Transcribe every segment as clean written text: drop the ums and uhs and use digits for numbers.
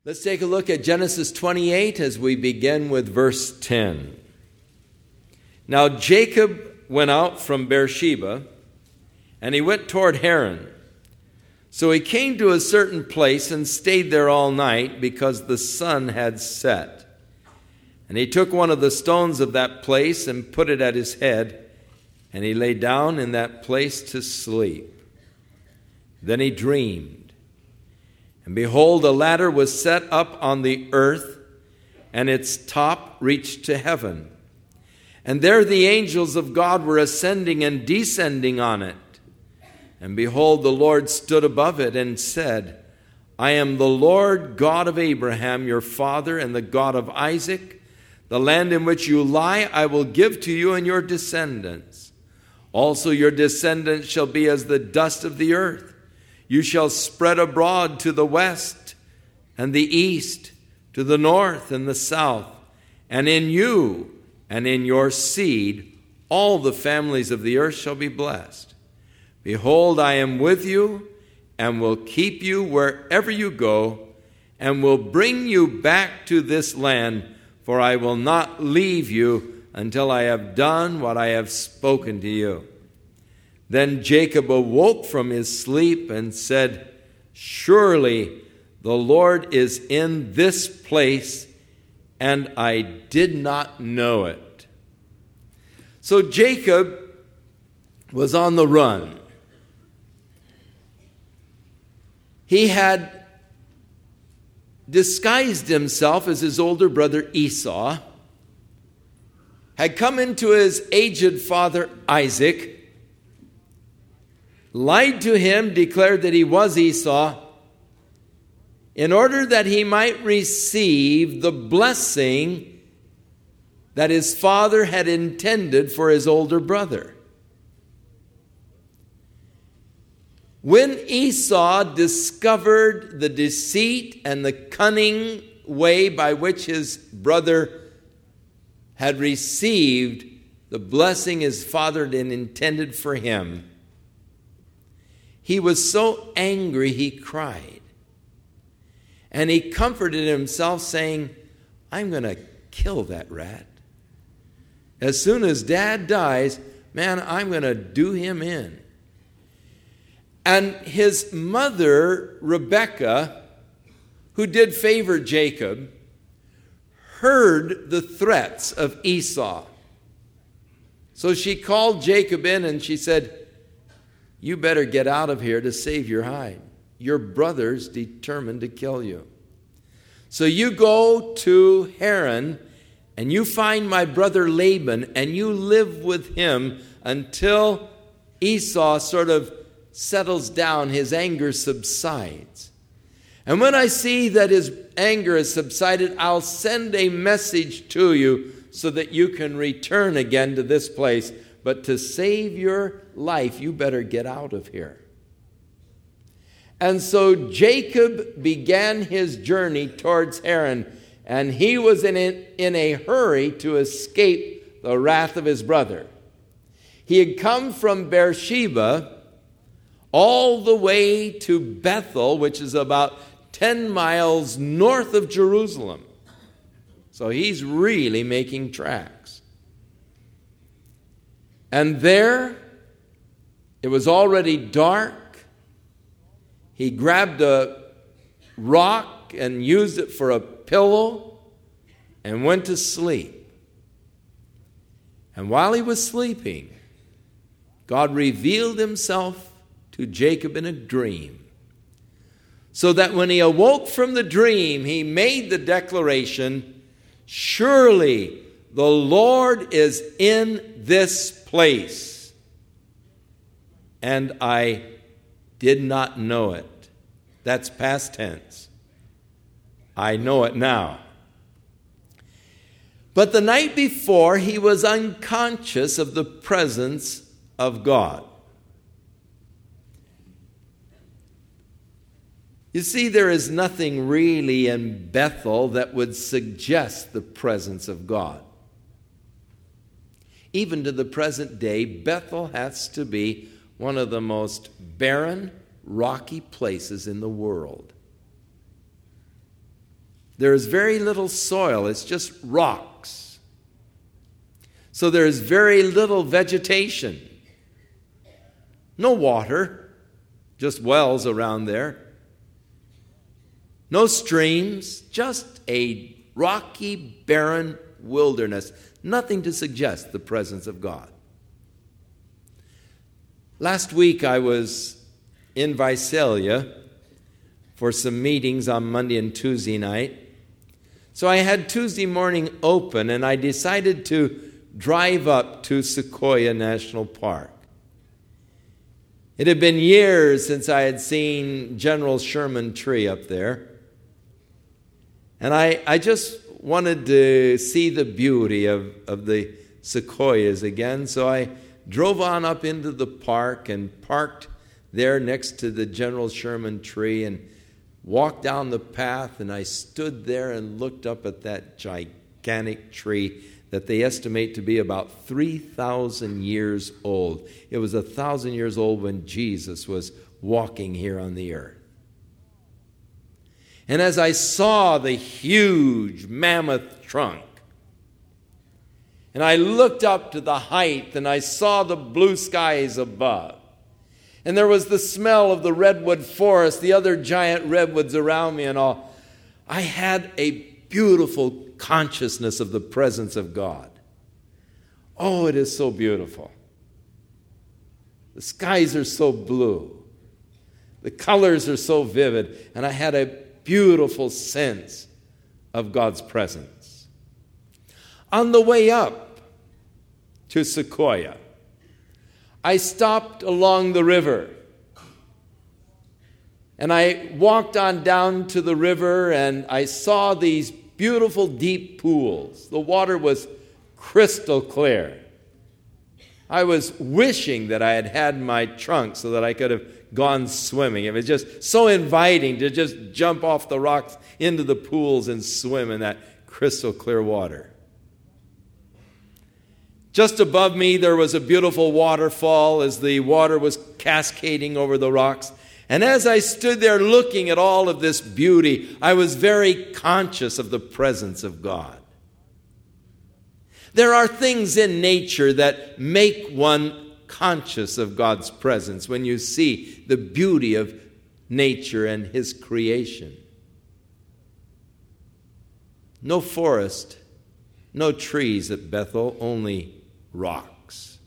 Let's take a look at Genesis 28 as we begin with verse 10. Now Jacob went out from Beersheba, and he went toward Haran. So he came to a certain place and stayed there all night because the sun had set. And he took one of the stones of that place and put it at his head, and he lay down in that place to sleep. Then he dreamed. And behold, a ladder was set up on the earth, and its top reached to heaven. And there the angels of God were ascending and descending on it. And behold, the Lord stood above it and said, I am the Lord God of Abraham, your father, and the God of Isaac. The land in which you lie I will give to you and your descendants. Also your descendants shall be as the dust of the earth. You shall spread abroad to the west and the east, to the north and the south. And in you and in your seed all the families of the earth shall be blessed. Behold, I am with you and will keep you wherever you go, and will bring you back to this land, for I will not leave you until I have done what I have spoken to you. Then Jacob awoke from his sleep and said, Surely the Lord is in this place, and I did not know it. So Jacob was on the run. He had disguised himself as his older brother Esau, had come into his aged father Isaac, lied to him, declared that he was Esau, in order that he might receive the blessing that his father had intended for his older brother. When Esau discovered the deceit and the cunning way by which his brother had received the blessing his father had intended for him, he was so angry he cried. And he comforted himself saying, I'm going to kill that rat. As soon as Dad dies, man, I'm going to do him in. And his mother, Rebekah, who did favor Jacob, heard the threats of Esau. So she called Jacob in and she said, You better get out of here to save your hide. Your brother's determined to kill you. So you go to Haran and you find my brother Laban and you live with him until Esau sort of settles down, his anger subsides. And when I see that his anger has subsided, I'll send a message to you so that you can return again to this place. But to save your life, you better get out of here. And so Jacob began his journey towards Haran, and he was in a hurry to escape the wrath of his brother. He had come from Beersheba all the way to Bethel, which is about 10 miles north of Jerusalem. So he's really making tracks. And there, it was already dark. He grabbed a rock and used it for a pillow and went to sleep. And while he was sleeping, God revealed himself to Jacob in a dream, so that when he awoke from the dream, he made the declaration, Surely the Lord is in this place, and I did not know it. That's past tense. I know it now. But the night before, he was unconscious of the presence of God. You see, there is nothing really in Bethel that would suggest the presence of God. Even to the present day, Bethel has to be one of the most barren, rocky places in the world. There is very little soil. It's just rocks. So there is very little vegetation. No water, just wells around there. No streams, just a rocky, barren wilderness. Nothing to suggest the presence of God. Last week I was in Visalia for some meetings on Monday and Tuesday night. So I had Tuesday morning open, and I decided to drive up to Sequoia National Park. It had been years since I had seen General Sherman tree up there. And I just wanted to see the beauty of the sequoias again. So I drove on up into the park and parked there next to the General Sherman tree and walked down the path. And I stood there and looked up at that gigantic tree that they estimate to be about 3,000 years old. It was 1,000 years old when Jesus was walking here on the earth. And as I saw the huge mammoth trunk, and I looked up to the height, and I saw the blue skies above, and there was the smell of the redwood forest, the other giant redwoods around me and all, I had a beautiful consciousness of the presence of God. Oh, it is so beautiful. The skies are so blue. The colors are so vivid, and I had a beautiful sense of God's presence. On the way up to Sequoia, I stopped along the river, and I walked on down to the river, and I saw these beautiful deep pools. The water was crystal clear. I was wishing that I had had my trunk so that I could have gone swimming. It was just so inviting to just jump off the rocks into the pools and swim in that crystal clear water. Just above me, there was a beautiful waterfall as the water was cascading over the rocks. And as I stood there looking at all of this beauty, I was very conscious of the presence of God. There are things in nature that make one conscious of God's presence when you see the beauty of nature and His creation. No forest, no trees at Bethel, only rocks.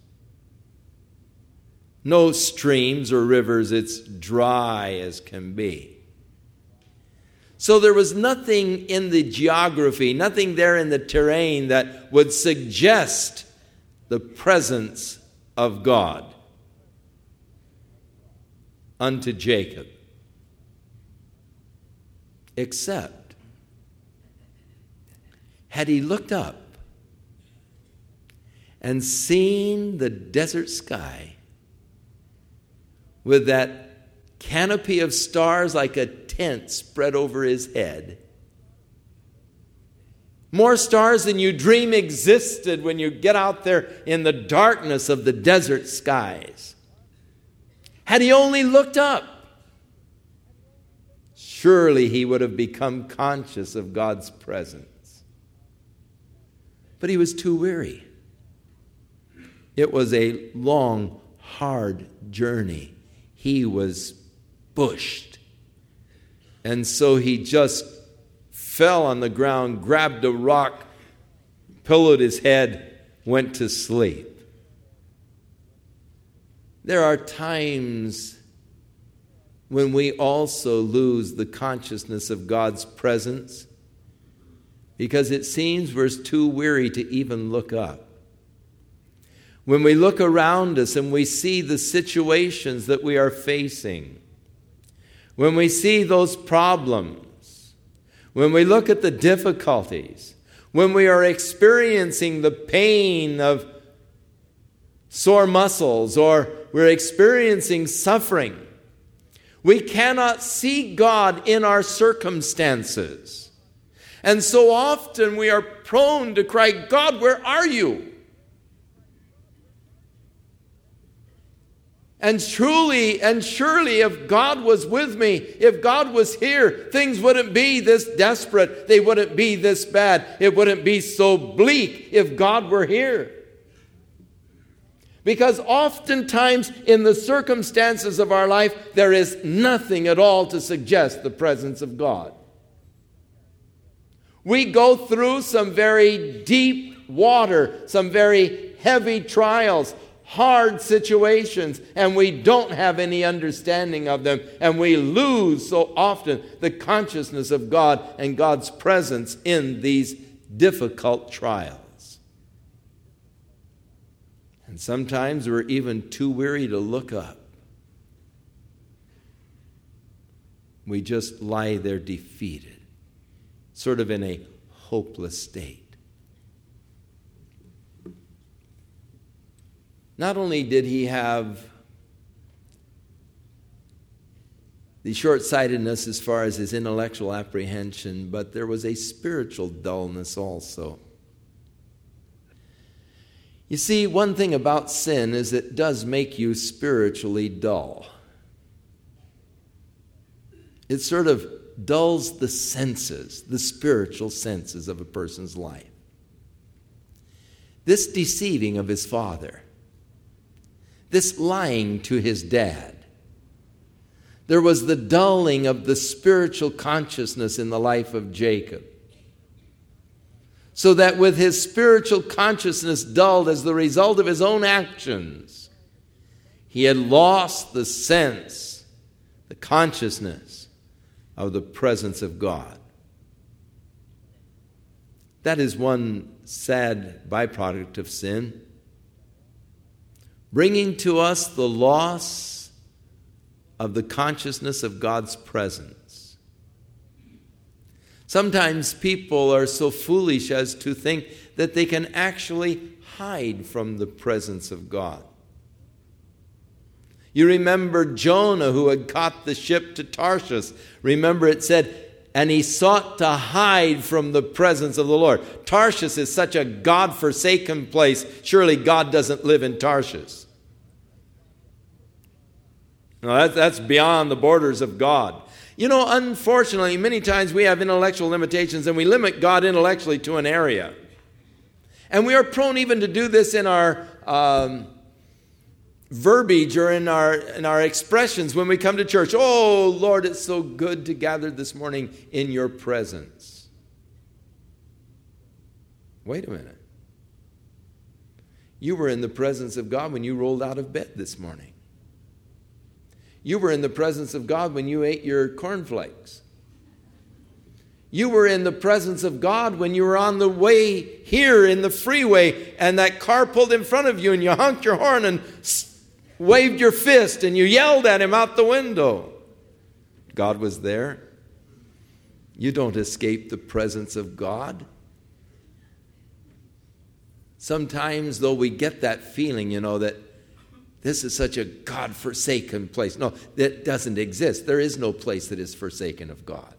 No streams or rivers, it's dry as can be. So there was nothing in the geography, nothing there in the terrain that would suggest the presence of God unto Jacob. Except, had he looked up and seen the desert sky with that canopy of stars like a tent spread over his head, more stars than you dream existed when you get out there in the darkness of the desert skies. Had he only looked up, surely he would have become conscious of God's presence. But he was too weary. It was a long, hard journey. He was bushed. And so he just fell on the ground, grabbed a rock, pillowed his head, went to sleep. There are times when we also lose the consciousness of God's presence because it seems we're too weary to even look up. When we look around us and we see the situations that we are facing, when we see those problems, when we look at the difficulties, when we are experiencing the pain of sore muscles or we're experiencing suffering, we cannot see God in our circumstances. And so often we are prone to cry, God, where are you? And truly and surely, if God was with me, if God was here, things wouldn't be this desperate. They wouldn't be this bad. It wouldn't be so bleak if God were here. Because oftentimes in the circumstances of our life, there is nothing at all to suggest the presence of God. We go through some very deep water, some very heavy trials, hard situations, and we don't have any understanding of them, and we lose so often the consciousness of God and God's presence in these difficult trials. And sometimes we're even too weary to look up. We just lie there defeated, sort of in a hopeless state. Not only did he have the short-sightedness as far as his intellectual apprehension, but there was a spiritual dullness also. You see, one thing about sin is it does make you spiritually dull. It sort of dulls the senses, the spiritual senses of a person's life. This deceiving of his father, this lying to his dad. There was the dulling of the spiritual consciousness in the life of Jacob. So that with his spiritual consciousness dulled as the result of his own actions, he had lost the sense, the consciousness of the presence of God. That is one sad byproduct of sin, bringing to us the loss of the consciousness of God's presence. Sometimes people are so foolish as to think that they can actually hide from the presence of God. You remember Jonah, who had caught the ship to Tarshish. Remember it said, and he sought to hide from the presence of the Lord. Tarshish is such a God-forsaken place. Surely God doesn't live in Tarshish. No, that's beyond the borders of God. You know, unfortunately, many times we have intellectual limitations and we limit God intellectually to an area. And we are prone even to do this in our verbiage or in our expressions when we come to church. Oh, Lord, it's so good to gather this morning in your presence. Wait a minute. You were in the presence of God when you rolled out of bed this morning. You were in the presence of God when you ate your cornflakes. You were in the presence of God when you were on the way here in the freeway and that car pulled in front of you and you honked your horn and waved your fist and you yelled at him out the window. God was there. You don't escape the presence of God. Sometimes, though, we get that feeling, that this is such a God-forsaken place. No, that doesn't exist. There is no place that is forsaken of God.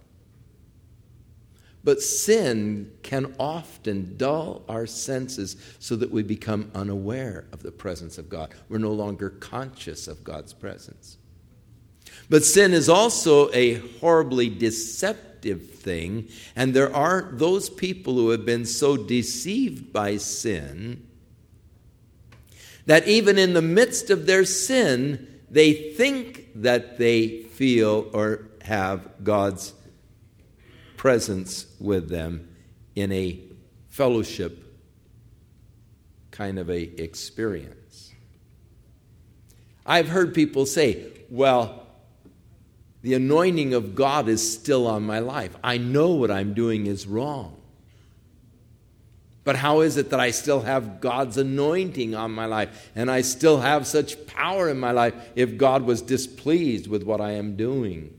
But sin can often dull our senses so that we become unaware of the presence of God. We're no longer conscious of God's presence. But sin is also a horribly deceptive thing, and there are those people who have been so deceived by sin that even in the midst of their sin, they think that they feel or have God's presence with them in a fellowship kind of a experience. I've heard people say, well, the anointing of God is still on my life. I know what I'm doing is wrong. But how is it that I still have God's anointing on my life and I still have such power in my life if God was displeased with what I am doing?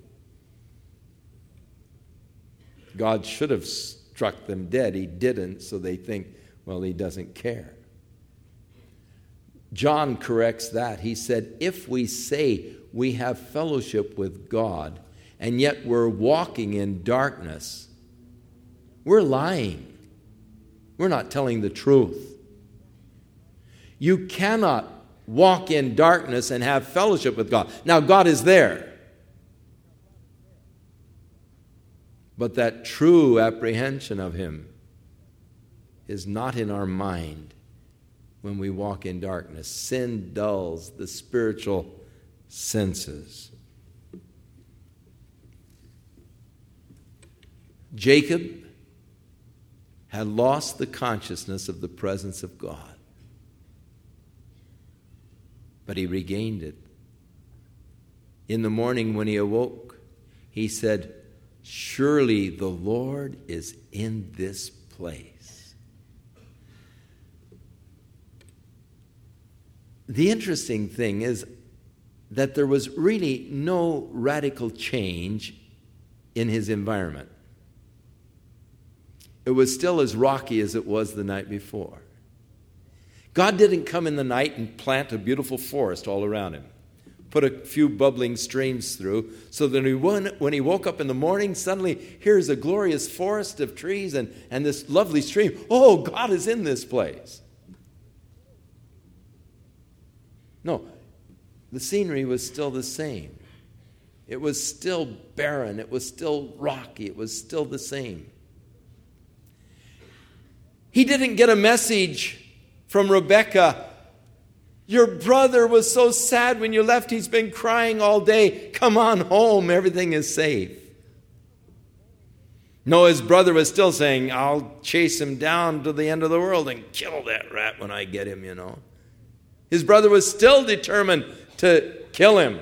God should have struck them dead. He didn't, so they think, well, he doesn't care. John corrects that. He said, if we say we have fellowship with God and yet we're walking in darkness, we're lying. We're not telling the truth. You cannot walk in darkness and have fellowship with God. Now, God is there. But that true apprehension of Him is not in our mind when we walk in darkness. Sin dulls the spiritual senses. Jacob had lost the consciousness of the presence of God, but he regained it. In the morning when he awoke, he said, "Surely the Lord is in this place." The interesting thing is that there was really no radical change in his environment. It was still as rocky as it was the night before. God didn't come in the night and plant a beautiful forest all around him, put a few bubbling streams through, so that when he woke up in the morning, suddenly here's a glorious forest of trees and this lovely stream. Oh, God is in this place. No, the scenery was still the same. It was still barren. It was still rocky. It was still the same. He didn't get a message from Rebekah. "Your brother was so sad when you left. He's been crying all day. Come on home. Everything is safe." No, his brother was still saying, "I'll chase him down to the end of the world and kill that rat when I get him, His brother was still determined to kill him.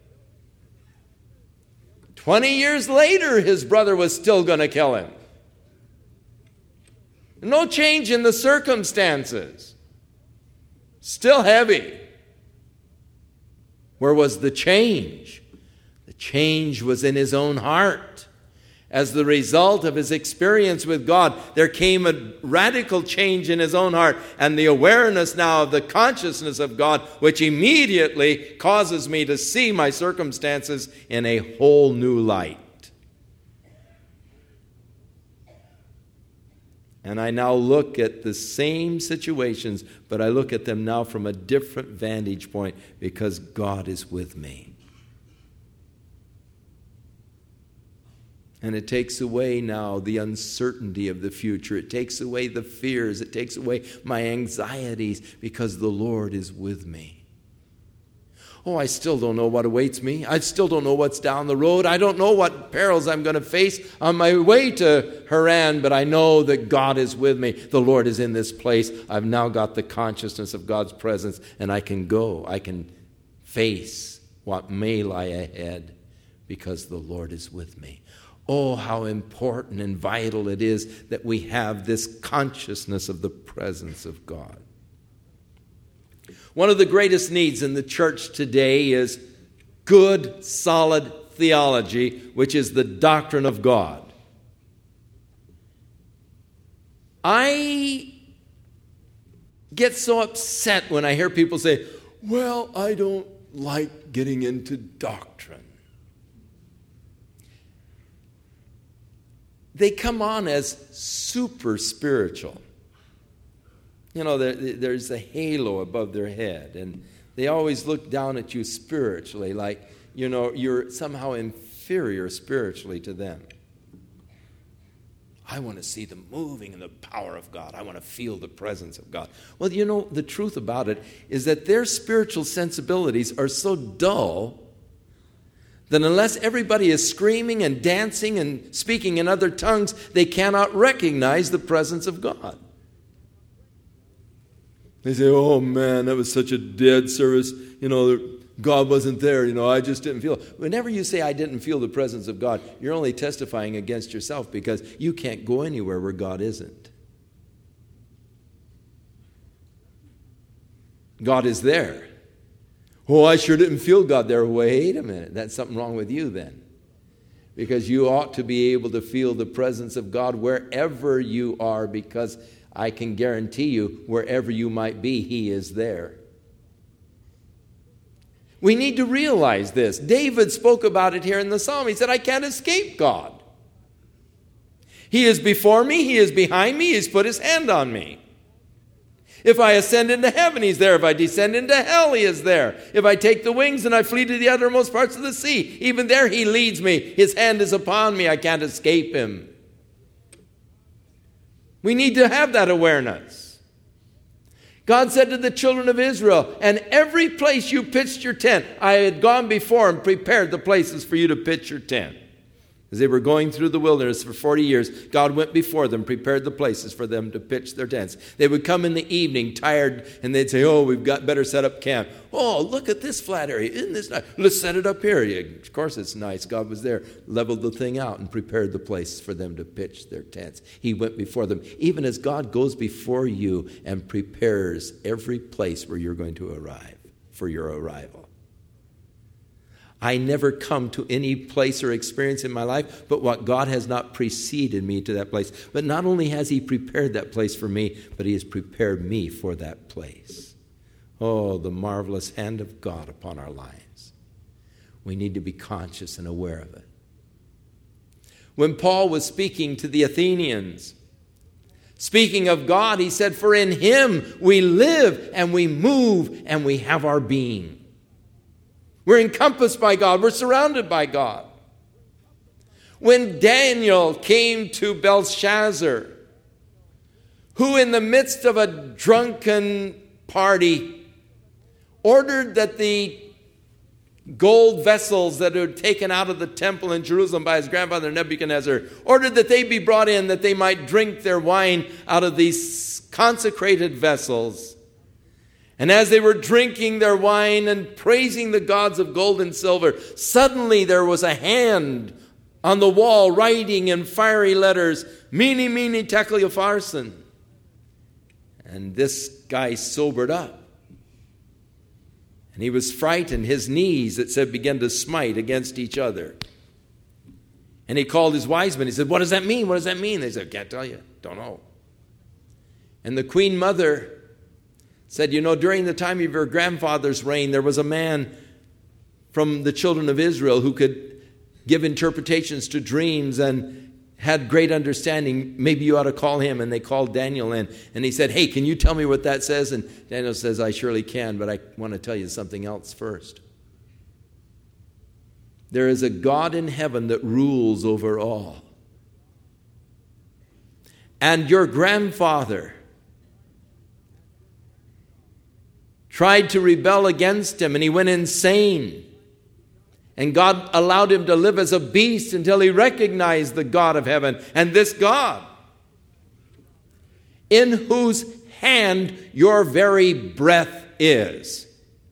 20 years later, his brother was still going to kill him. No change in the circumstances. Still heavy. Where was the change? The change was in his own heart. As the result of his experience with God, there came a radical change in his own heart, and the awareness now of the consciousness of God, which immediately causes me to see my circumstances in a whole new light. And I now look at the same situations, but I look at them now from a different vantage point because God is with me. And it takes away now the uncertainty of the future. It takes away the fears. It takes away my anxieties because the Lord is with me. Oh, I still don't know what awaits me. I still don't know what's down the road. I don't know what perils I'm going to face on my way to Haran, but I know that God is with me. The Lord is in this place. I've now got the consciousness of God's presence, and I can go. I can face what may lie ahead because the Lord is with me. Oh, how important and vital it is that we have this consciousness of the presence of God. One of the greatest needs in the church today is good, solid theology, which is the doctrine of God. I get so upset when I hear people say, "Well, I don't like getting into doctrine." They come on as super spiritual. There's a halo above their head, and they always look down at you spiritually, like, you're somehow inferior spiritually to them. I want to see the moving and the power of God. I want to feel the presence of God. Well, the truth about it is that their spiritual sensibilities are so dull that unless everybody is screaming and dancing and speaking in other tongues, they cannot recognize the presence of God. They say, "Oh man, that was such a dead service. God wasn't there. I just didn't feel it." Whenever you say, "I didn't feel the presence of God," you're only testifying against yourself because you can't go anywhere where God isn't. God is there. "Oh, I sure didn't feel God there." Wait a minute. That's something wrong with you then. Because you ought to be able to feel the presence of God wherever you are, because I can guarantee you, wherever you might be, He is there. We need to realize this. David spoke about it here in the psalm. He said, "I can't escape God. He is before me. He is behind me. He's put His hand on me." If I ascend into heaven, he's there. If I descend into hell, he is there. If I take the wings and I flee to the uttermost parts of the sea, even there he leads me. His hand is upon me. I can't escape him. We need to have that awareness. God said to the children of Israel, and every place you pitched your tent, I had gone before and prepared the places for you to pitch your tent. As they were going through the wilderness for 40 years, God went before them, prepared the places for them to pitch their tents. They would come in the evening tired, and they'd say, oh, we've got better set up camp. Oh, look at this flat area. Isn't this nice? Let's set it up here. Of course it's nice. God was there, leveled the thing out, and prepared the place for them to pitch their tents. He went before them, even as God goes before you and prepares every place where you're going to arrive for your arrival. I never come to any place or experience in my life but what God has not preceded me to that place. But not only has he prepared that place for me, but he has prepared me for that place. Oh, the marvelous hand of God upon our lives. We need to be conscious and aware of it. When Paul was speaking to the Athenians, speaking of God, he said, for in him we live and we move and we have our being. We're encompassed by God. We're surrounded by God. When Daniel came to Belshazzar, who in the midst of a drunken party ordered that the gold vessels that were taken out of the temple in Jerusalem by his grandfather Nebuchadnezzar, ordered that they be brought in that they might drink their wine out of these consecrated vessels. And as they were drinking their wine and praising the gods of gold and silver, suddenly there was a hand on the wall writing in fiery letters, Mene, Mene, Tekel, Upharsin. And this guy sobered up. And he was frightened. His knees, it said, began to smite against each other. And he called his wise men. He said, what does that mean? What does that mean? They said, can't tell you. Don't know. And the queen mother said, you know, during the time of your grandfather's reign, there was a man from the children of Israel who could give interpretations to dreams and had great understanding. Maybe you ought to call him. And they called Daniel in. And he said, hey, can you tell me what that says? And Daniel says, I surely can, but I want to tell you something else first. There is a God in heaven that rules over all. And your grandfather tried to rebel against him, and he went insane. And God allowed him to live as a beast until he recognized the God of heaven. And this God, in whose hand your very breath is.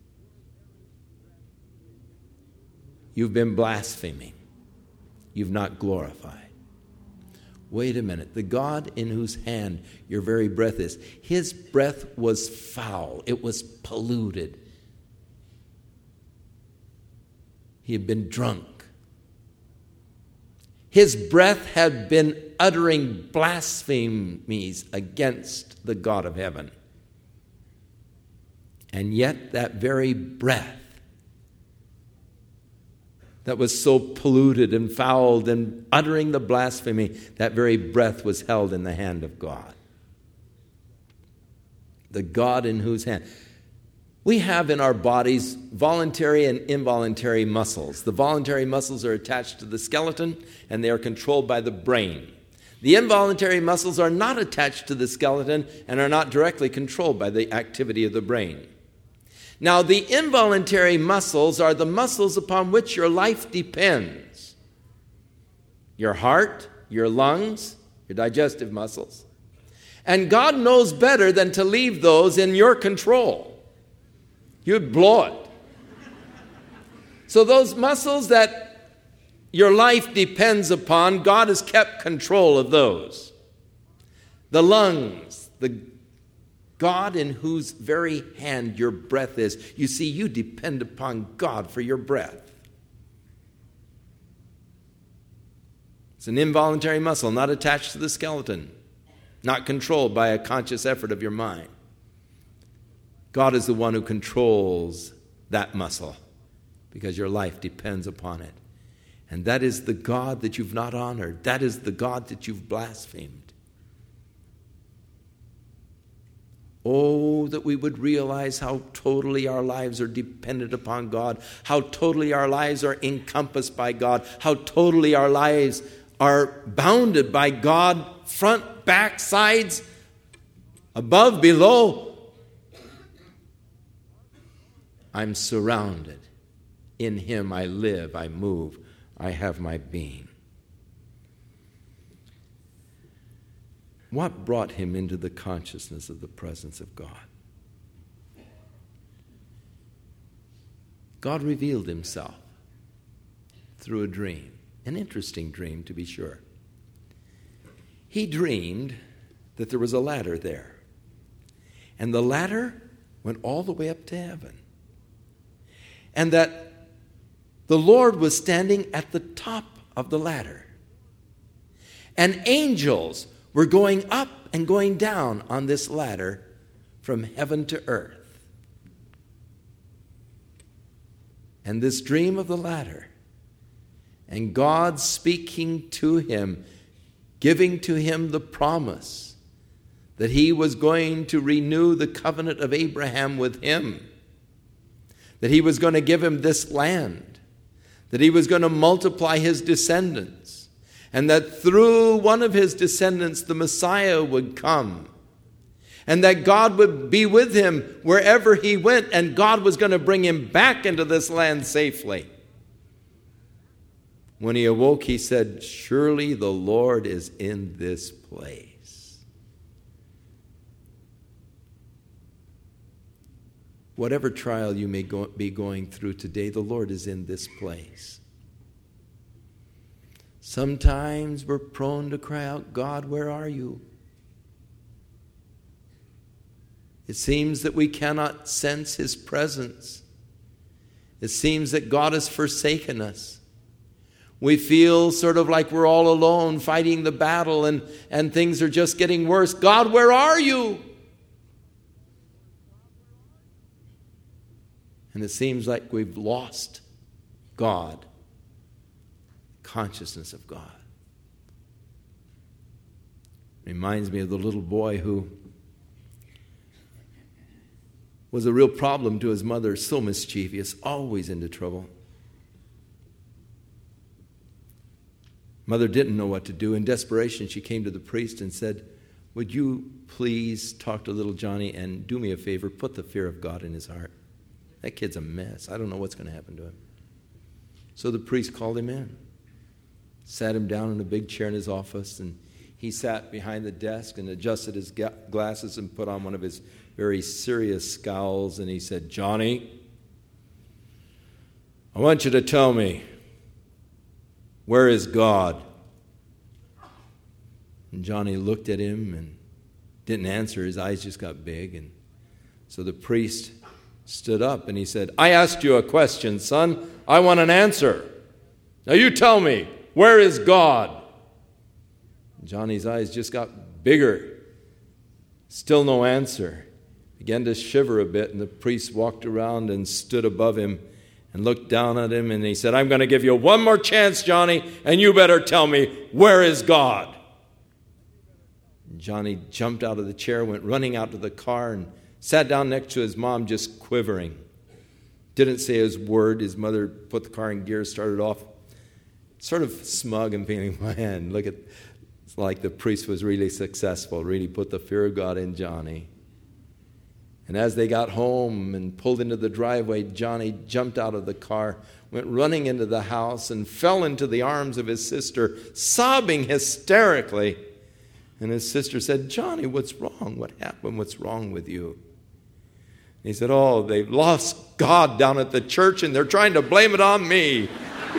You've been blaspheming. You've not glorified. Wait a minute. The God in whose hand your very breath is, his breath was foul. It was polluted. He had been drunk. His breath had been uttering blasphemies against the God of heaven. And yet that very breath that was so polluted and fouled and uttering the blasphemy, that very breath was held in the hand of God. The God in whose hand. We have in our bodies voluntary and involuntary muscles. The voluntary muscles are attached to the skeleton and they are controlled by the brain. The involuntary muscles are not attached to the skeleton and are not directly controlled by the activity of the brain. Now, the involuntary muscles are the muscles upon which your life depends. Your heart, your lungs, your digestive muscles. And God knows better than to leave those in your control. You'd blow it. So those muscles that your life depends upon, God has kept control of those. The lungs, the God in whose very hand your breath is. You see, you depend upon God for your breath. It's an involuntary muscle, not attached to the skeleton, not controlled by a conscious effort of your mind. God is the one who controls that muscle because your life depends upon it. And that is the God that you've not honored. That is the God that you've blasphemed. Oh, that we would realize how totally our lives are dependent upon God, how totally our lives are encompassed by God, how totally our lives are bounded by God, front, back, sides, above, below. I'm surrounded. In Him I live, I move, I have my being. What brought him into the consciousness of the presence of God? God revealed Himself through a dream, an interesting dream to be sure. He dreamed that there was a ladder there, and the ladder went all the way up to heaven, and that the Lord was standing at the top of the ladder, and angels were going up and going down on this ladder from heaven to earth. And this dream of the ladder, and God speaking to him, giving to him the promise that He was going to renew the covenant of Abraham with him, that He was going to give him this land, that He was going to multiply his descendants, and that through one of his descendants the Messiah would come, and that God would be with him wherever he went, and God was going to bring him back into this land safely. When he awoke, he said, "Surely the Lord is in this place." Whatever trial you may be going through today, the Lord is in this place. Sometimes we're prone to cry out, "God, where are you?" It seems that we cannot sense His presence. It seems that God has forsaken us. We feel sort of like we're all alone fighting the battle, and things are just getting worse. God, where are you? And it seems like we've lost God. Consciousness of God. Reminds me of the little boy who was a real problem to his mother, so mischievous, always into trouble. Mother didn't know what to do. In desperation, she came to the priest and said, "Would you please talk to little Johnny and do me a favor, put the fear of God in his heart? That kid's a mess. I don't know what's going to happen to him." So the priest called him in, sat him down in a big chair in his office, and he sat behind the desk and adjusted his glasses and put on one of his very serious scowls, and he said, "Johnny, I want you to tell me, where is God?" And Johnny looked at him and didn't answer. His eyes just got big. And so the priest stood up and he said, "I asked you a question, son. I want an answer. Now you tell me, where is God?" Johnny's eyes just got bigger. Still no answer. Began to shiver a bit, and the priest walked around and stood above him and looked down at him, and he said, "I'm going to give you one more chance, Johnny, and you better tell me, where is God?" And Johnny jumped out of the chair, went running out to the car, and sat down next to his mom, just quivering. Didn't say his word. His mother put the car in gear, started off sort of smug and feeling, man, look at, it's like the priest was really successful, really put the fear of God in Johnny. And as they got home and pulled into the driveway, Johnny jumped out of the car, went running into the house, and fell into the arms of his sister, sobbing hysterically. And his sister said, "Johnny, what's wrong? What happened? What's wrong with you?" And he said, "Oh, they've lost God down at the church, and they're trying to blame it on me."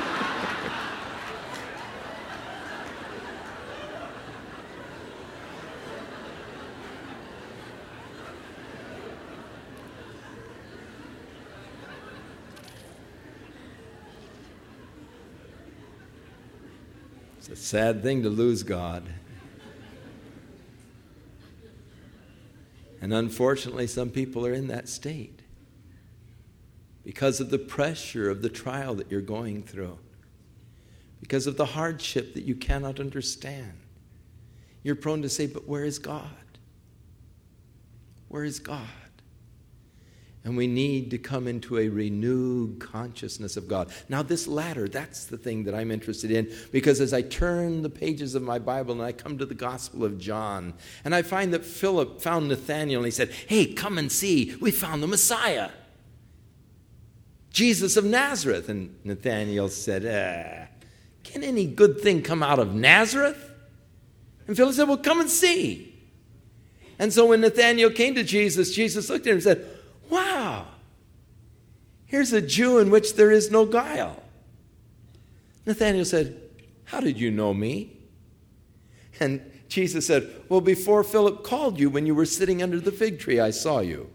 It's a sad thing to lose God. And unfortunately, some people are in that state because of the pressure of the trial that you're going through, because of the hardship that you cannot understand. You're prone to say, "But where is God? Where is God? And we need to come into a renewed consciousness of God. Now, this ladder, that's the thing that I'm interested in, because as I turn the pages of my Bible and I come to the Gospel of John, and I find that Philip found Nathanael and he said, "Hey, come and see, we found the Messiah, Jesus of Nazareth." And Nathanael said, "Can any good thing come out of Nazareth?" And Philip said, "Well, come and see." And so when Nathanael came to Jesus, Jesus looked at him and said, "Wow, here's a Jew in which there is no guile." Nathanael said, "How did you know me?" And Jesus said, "Well, before Philip called you, when you were sitting under the fig tree, I saw you.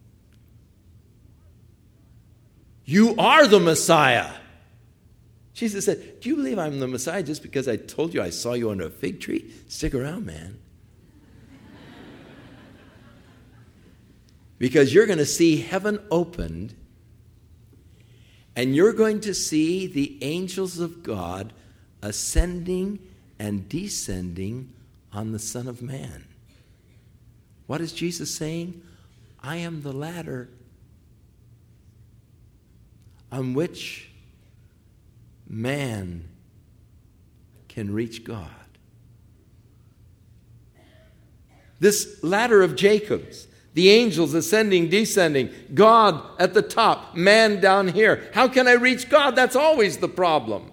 You are the Messiah." Jesus said, "Do you believe I'm the Messiah just because I told you I saw you under a fig tree? Stick around, man. Because you're going to see heaven opened, and you're going to see the angels of God ascending and descending on the Son of Man." What is Jesus saying? I am the ladder on which man can reach God. This ladder of Jacob's, the angels ascending, descending, God at the top, man down here. How can I reach God? That's always the problem.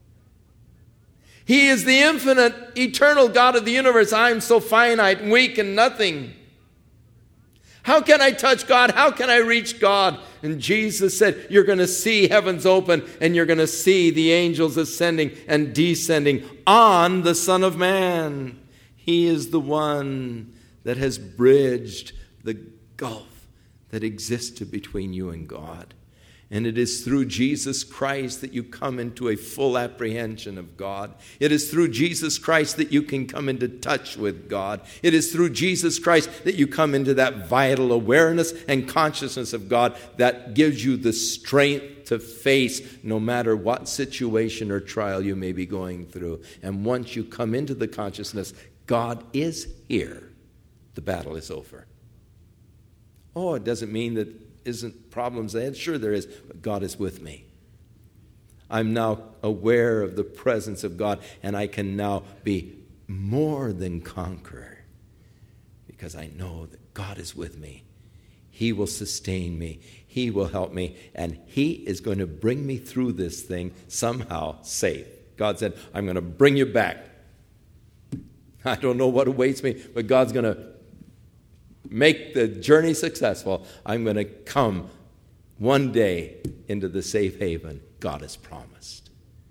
He is the infinite, eternal God of the universe. I am so finite, weak, and nothing. How can I touch God? How can I reach God? And Jesus said, you're going to see heavens open, and you're going to see the angels ascending and descending on the Son of Man. He is the one that has bridged the gulf that existed between you and God. And it is through Jesus Christ that you come into a full apprehension of God. It is through Jesus Christ that you can come into touch with God. It is through Jesus Christ that you come into that vital awareness and consciousness of God that gives you the strength to face no matter what situation or trial you may be going through. And once you come into the consciousness, God is here, the battle is over. Oh, it doesn't mean that isn't problems ahead. Sure there is, but God is with me. I'm now aware of the presence of God, and I can now be more than conqueror because I know that God is with me. He will sustain me. He will help me, and He is going to bring me through this thing somehow safe. God said, I'm going to bring you back. I don't know what awaits me, but God's going to make the journey successful. I'm going to come one day into the safe haven God has promised.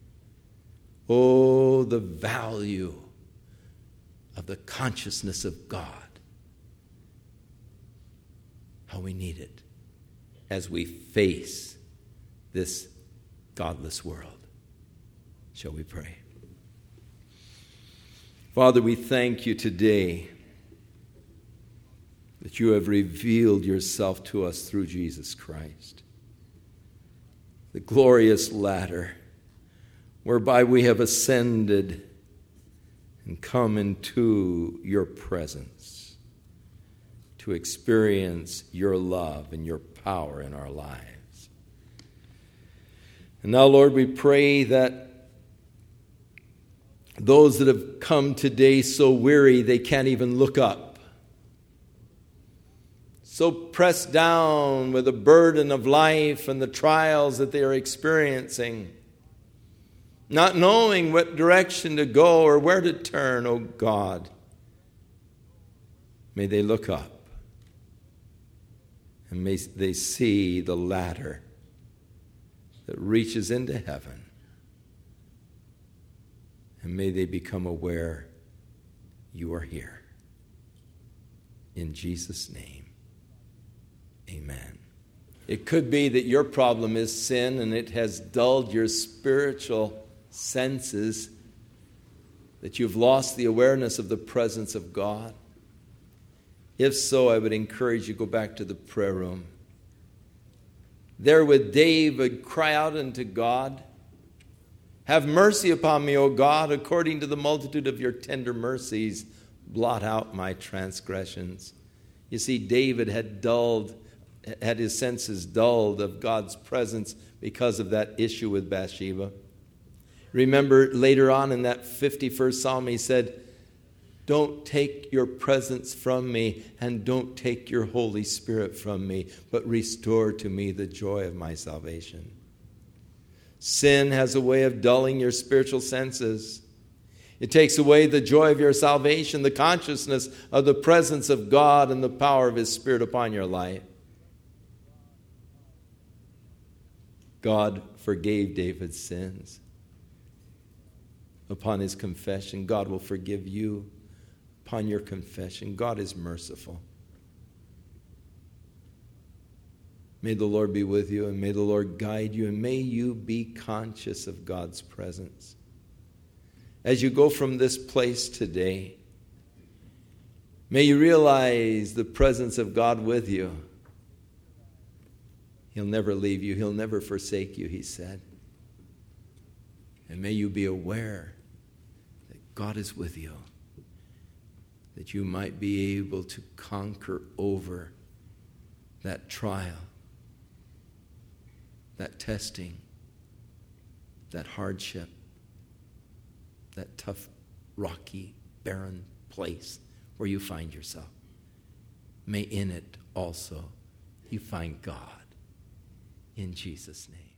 Oh, the value of the consciousness of God. How we need it as we face this godless world. Shall we pray? Father, we thank you today that you have revealed yourself to us through Jesus Christ. The glorious ladder whereby we have ascended and come into your presence to experience your love and your power in our lives. And now, Lord, we pray that those that have come today so weary they can't even look up, so pressed down with the burden of life and the trials that they are experiencing, not knowing what direction to go or where to turn, oh God, may they look up and may they see the ladder that reaches into heaven, and may they become aware you are here. In Jesus' name. Amen. It could be that your problem is sin and it has dulled your spiritual senses, that you've lost the awareness of the presence of God. If so, I would encourage you to go back to the prayer room. There with David, cry out unto God. Have mercy upon me, O God, according to the multitude of your tender mercies. Blot out my transgressions. You see, David had his senses dulled of God's presence because of that issue with Bathsheba. Remember later on in that 51st Psalm, he said, don't take your presence from me and don't take your Holy Spirit from me, but restore to me the joy of my salvation. Sin has a way of dulling your spiritual senses. It takes away the joy of your salvation, the consciousness of the presence of God and the power of His Spirit upon your life. God forgave David's sins. Upon his confession, God will forgive you. Upon your confession, God is merciful. May the Lord be with you, and may the Lord guide you, and may you be conscious of God's presence. As you go from this place today, may you realize the presence of God with you. He'll never leave you. He'll never forsake you, he said. And may you be aware that God is with you, that you might be able to conquer over that trial, that testing, that hardship, that tough, rocky, barren place where you find yourself. May in it also you find God. In Jesus' name.